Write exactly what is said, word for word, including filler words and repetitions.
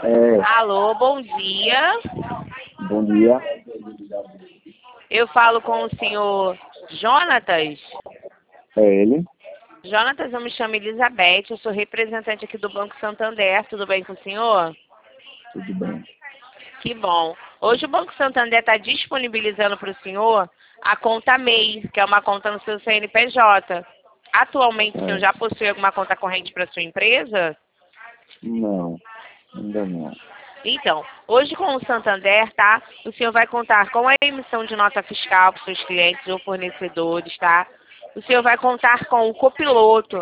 É, Alô, bom dia. bom dia. Eu falo com o senhor Jonatas. É ele? Jonatas, eu me chamo Elizabeth, eu sou representante aqui do Banco Santander. Tudo bem com o senhor? Tudo bem. Que bom. Hoje o Banco Santander está disponibilizando para o senhor a conta M E I, que é uma conta no seu C N P J. Atualmente, o senhor É. já possui alguma conta corrente para sua empresa? Não, ainda não. Então, hoje com o Santander, tá? O senhor vai contar com a emissão de nota fiscal para os seus clientes ou fornecedores, tá? O senhor vai contar com o copiloto,